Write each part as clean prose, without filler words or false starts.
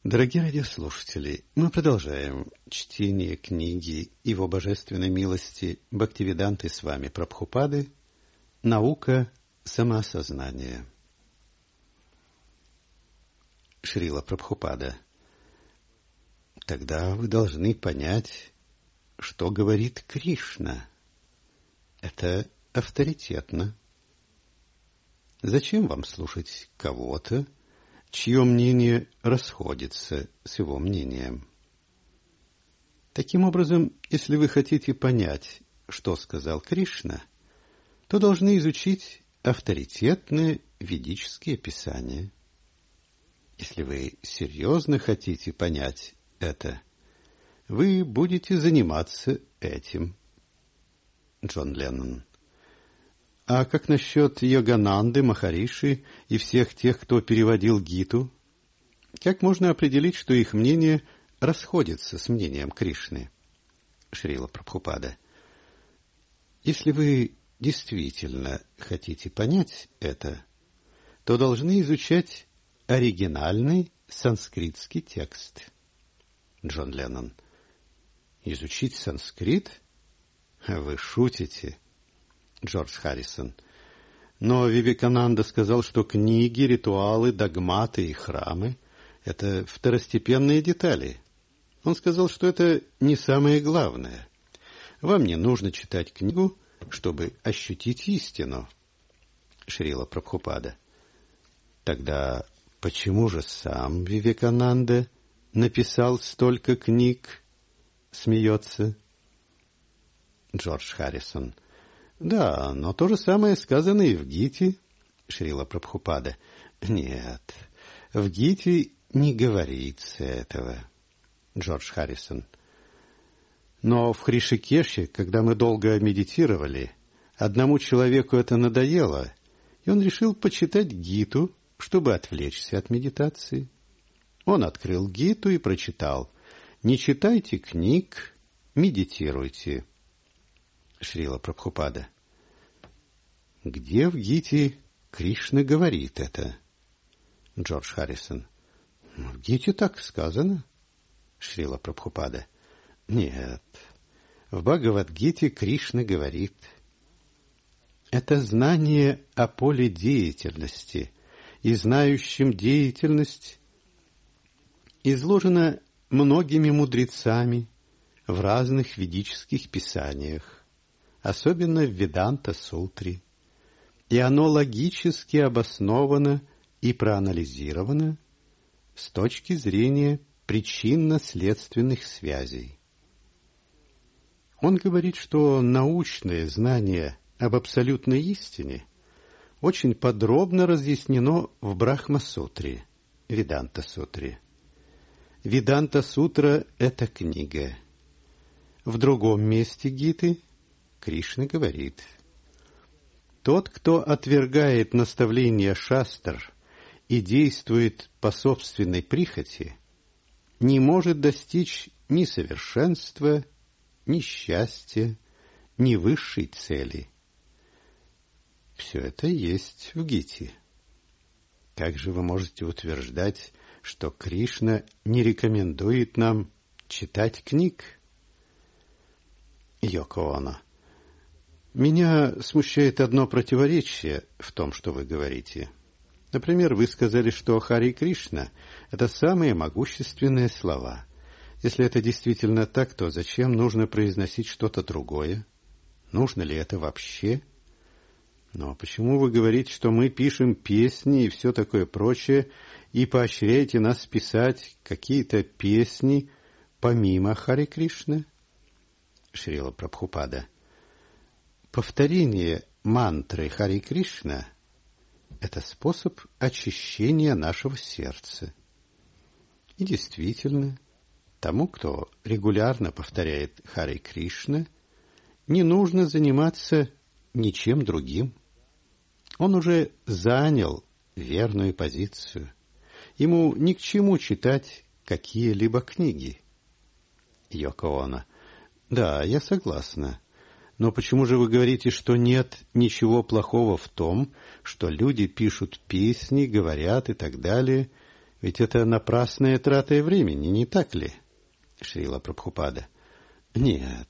Дорогие радиослушатели, мы продолжаем чтение книги Его Божественной милости Бхактивиданты Свами Прабхупады «Наука самоосознания». Шрила Прабхупада. Тогда вы должны понять, что говорит Кришна. Это авторитетно. Зачем вам слушать кого-то, чье мнение расходится с его мнением? Таким образом, если вы хотите понять, что сказал Кришна, то должны изучить авторитетные ведические писания. Если вы серьезно хотите понять это, вы будете заниматься этим. Джон Леннон. А как насчет Йогананды, Махариши и всех тех, кто переводил Гиту? Как можно определить, что их мнение расходится с мнением Кришны? Шрила Прабхупада. Если вы действительно хотите понять это, то должны изучать оригинальный санскритский текст. Джон Леннон. Изучить санскрит? Вы шутите. Джордж Харрисон. Но Вивекананда сказал, что книги, ритуалы, догматы и храмы — это второстепенные детали. Он сказал, что это не самое главное. Вам не нужно читать книгу, чтобы ощутить истину. Шрила Прабхупада. Тогда почему же сам Вивекананда написал столько книг? Смеется. Джордж Харрисон. Да, но то же самое сказано и в Гите. Шрила Прабхупада. Нет, в Гите не говорится этого. Джордж Харрисон. Но в Хришикеше, когда мы долго медитировали, одному человеку это надоело, и он решил почитать Гиту, чтобы отвлечься от медитации. Он открыл Гиту и прочитал: «Не читайте книг, медитируйте». Шрила Прабхупада. Где в Гите Кришна говорит это? Джордж Харрисон. В Гите так сказано. Шрила Прабхупада. Нет, в Бхагавад-гите Кришна говорит: это знание о поле деятельности и знающем деятельность изложено многими мудрецами в разных ведических писаниях, особенно в Веданта-сутре, и оно логически обосновано и проанализировано с точки зрения причинно-следственных связей. Он говорит, что научное знание об абсолютной истине очень подробно разъяснено в Брахма-сутре, Веданта-сутре. Веданта-сутра — это книга. В другом месте Гиты Кришна говорит: тот, кто отвергает наставления шастр и действует по собственной прихоти, не может достичь ни совершенства, ни счастья, ни высшей цели. Все это есть в Гите. Как же вы можете утверждать, что Кришна не рекомендует нам читать книг? Йоко Оно. Меня смущает одно противоречие в том, что вы говорите. Например, вы сказали, что Хари Кришна — это самые могущественные слова. Если это действительно так, то зачем нужно произносить что-то другое? Нужно ли это вообще? Но почему вы говорите, что мы пишем песни и все такое прочее, и поощряете нас писать какие-то песни помимо Хари Кришны? Шрила Прабхупада. Повторение мантры Хари Кришна — это способ очищения нашего сердца. И действительно, тому, кто регулярно повторяет Хари Кришна, не нужно заниматься ничем другим. Он уже занял верную позицию. Ему ни к чему читать какие-либо книги. Йоко Оно. Да, я согласна. Но почему же вы говорите, что нет ничего плохого в том, что люди пишут песни, говорят и так далее? Ведь это напрасная трата времени, не так ли, Шрила Прабхупада? Нет,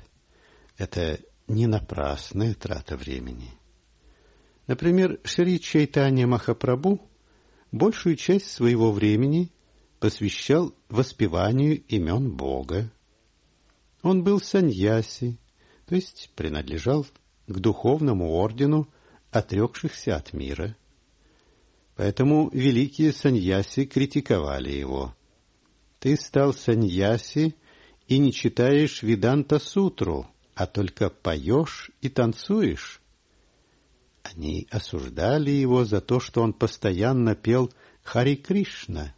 это не напрасная трата времени. Например, Шри Чайтанья Махапрабху большую часть своего времени посвящал воспеванию имен Бога. Он был саньяси, то есть принадлежал к духовному ордену отрекшихся от мира. Поэтому великие саньяси критиковали его. Ты стал саньяси и не читаешь Веданта-сутру, а только поешь и танцуешь. Они осуждали его за то, что он постоянно пел Хари Кришна.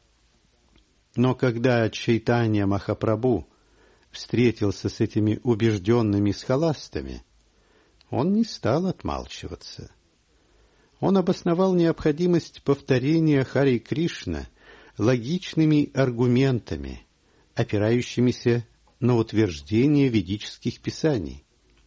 Но когда Чайтанья Махапрабху встретился с этими убежденными схоластами, он не стал отмалчиваться. Он обосновал необходимость повторения Хари Кришна логичными аргументами, опирающимися на утверждение ведических писаний.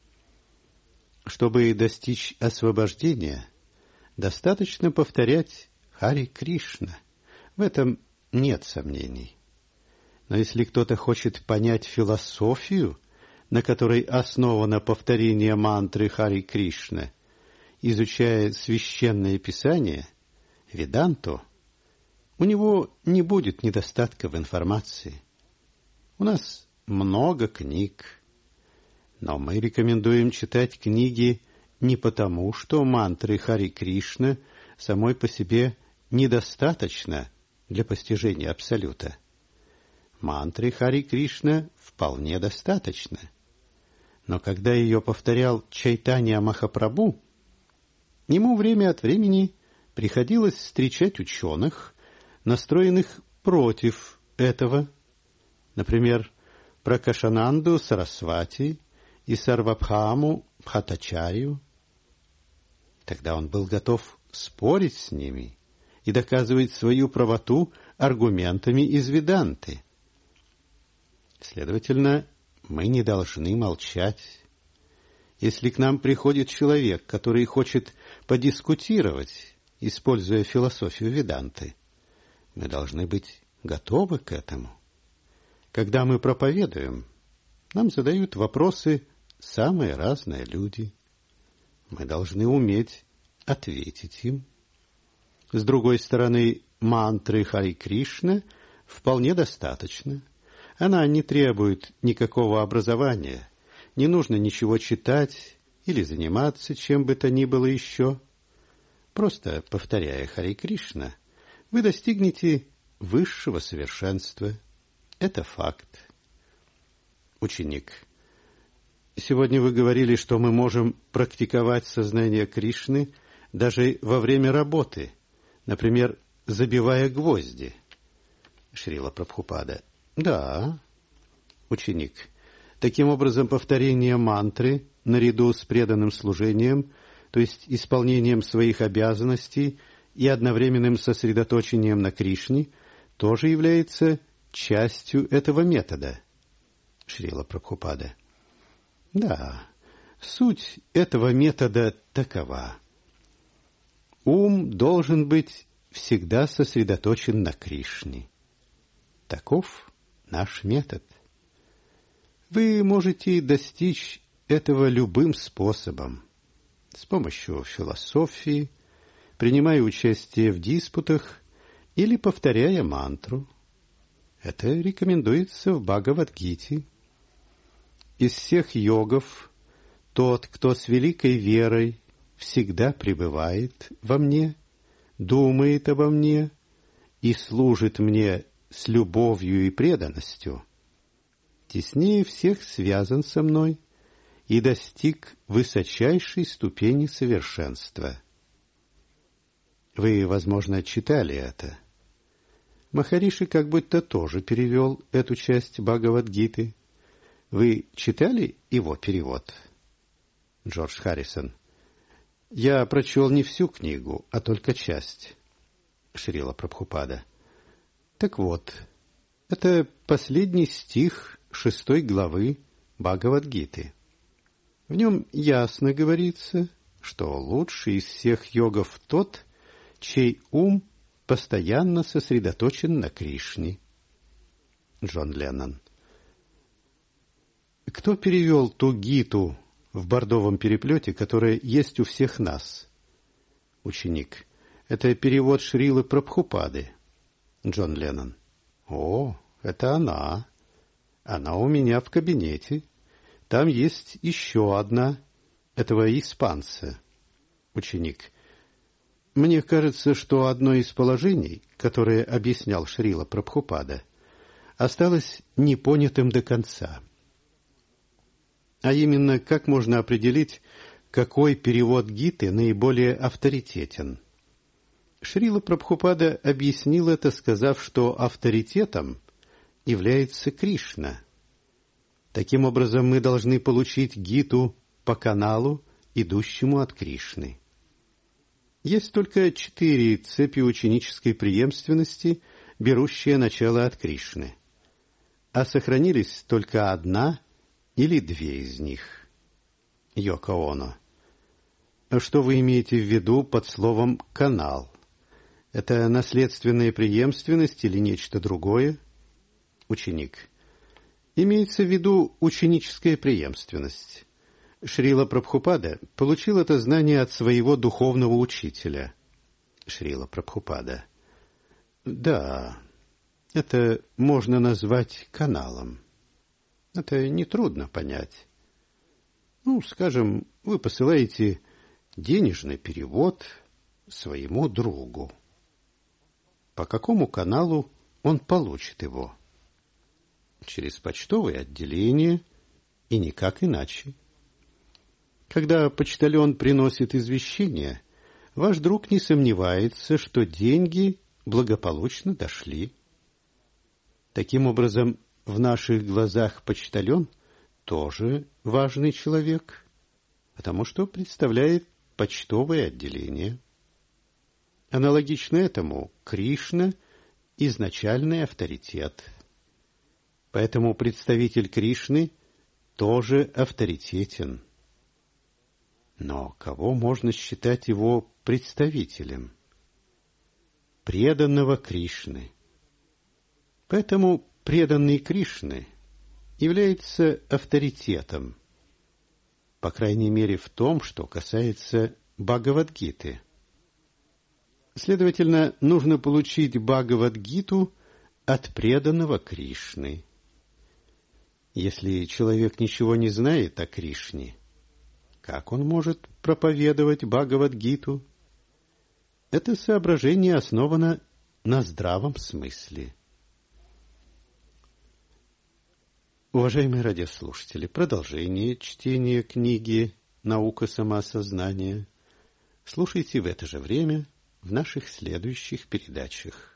Чтобы достичь освобождения, достаточно повторять Хари Кришна. В этом нет сомнений. Но если кто-то хочет понять философию, на которой основано повторение мантры Хари Кришна, изучая священное писание, Веданту, у него не будет недостатка в информации. У нас много книг, но мы рекомендуем читать книги не потому, что мантры Хари Кришна самой по себе недостаточно для постижения Абсолюта. Мантры Хари Кришна вполне достаточно. Но когда ее повторял Чайтанья Махапрабху, ему время от времени приходилось встречать ученых, настроенных против этого, например, Пракашананду Сарасвати и Сарвабхаму Бхаттачарью. Тогда он был готов спорить с ними и доказывать свою правоту аргументами из Веданты. Следовательно, мы не должны молчать. Если к нам приходит человек, который хочет подискутировать, используя философию Веданты, мы должны быть готовы к этому. Когда мы проповедуем, нам задают вопросы самые разные люди. Мы должны уметь ответить им. С другой стороны, мантры Хари Кришна вполне достаточно. Она не требует никакого образования, не нужно ничего читать или заниматься чем бы то ни было еще. Просто повторяя Хари Кришна, вы достигнете высшего совершенства. Это факт. Ученик, сегодня вы говорили, что мы можем практиковать сознание Кришны даже во время работы, например, забивая гвозди. Шрила Прабхупада. Да. Ученик. Таким образом, повторение мантры наряду с преданным служением, то есть исполнением своих обязанностей и одновременным сосредоточением на Кришне, тоже является частью этого метода. Шрила Прабхупада. Да, суть этого метода такова. Ум должен быть всегда сосредоточен на Кришне. Таков наш метод. Вы можете достичь этого любым способом. С помощью философии, принимая участие в диспутах или повторяя мантру. Это рекомендуется в Бхагавад-гите. Из всех йогов тот, кто с великой верой всегда пребывает во мне, думает обо мне и служит мне с любовью и преданностью, теснее всех связан со мной и достиг высочайшей ступени совершенства. Вы, возможно, читали это. Махариши как будто тоже перевел эту часть Бхагавад-гиты. Вы читали его перевод? Джордж Харрисон. Я прочел не всю книгу, а только часть. Шрила Прабхупада. Так вот, это последний стих 6 главы Бхагавад-гиты. В нем ясно говорится, что лучший из всех йогов тот, чей ум постоянно сосредоточен на Кришне. Джон Леннон. Кто перевел ту гиту в бордовом переплете, которая есть у всех нас? Ученик. Это перевод Шрилы Прабхупады. Джон Леннон. О, это она. Она у меня в кабинете. Там есть еще одна, этого испанца. Ученик. Мне кажется, что одно из положений, которое объяснял Шрила Прабхупада, осталось непонятым до конца. А именно, как можно определить, какой перевод гиты наиболее авторитетен? Шрила Прабхупада объяснил это, сказав, что авторитетом является Кришна. Таким образом, мы должны получить гиту по каналу, идущему от Кришны. Есть только 4 цепи ученической преемственности, берущие начало от Кришны. А сохранились только 1 или 2 из них. Йоко Оно. Что вы имеете в виду под словом «канал»? Это наследственная преемственность или нечто другое? Ученик. Имеется в виду ученическая преемственность. Шрила Прабхупада получил это знание от своего духовного учителя. Шрила Прабхупада. Да, это можно назвать каналом. Это нетрудно понять. Скажем, вы посылаете денежный перевод своему другу. По какому каналу он получит его? Через почтовое отделение и никак иначе. Когда почтальон приносит извещение, ваш друг не сомневается, что деньги благополучно дошли. Таким образом, в наших глазах почтальон тоже важный человек, потому что представляет почтовое отделение. Аналогично этому Кришна – изначальный авторитет. Поэтому представитель Кришны тоже авторитетен. Но кого можно считать его представителем? Преданного Кришны. Поэтому преданный Кришны является авторитетом, по крайней мере в том, что касается Бхагавад-гиты. Следовательно, нужно получить Бхагавад-гиту от преданного Кришны. Если человек ничего не знает о Кришне, как он может проповедовать Бхагавад-гиту? Это соображение основано на здравом смысле. Уважаемые радиослушатели, продолжение чтения книги «Наука самоосознания» слушайте в это же время в наших следующих передачах.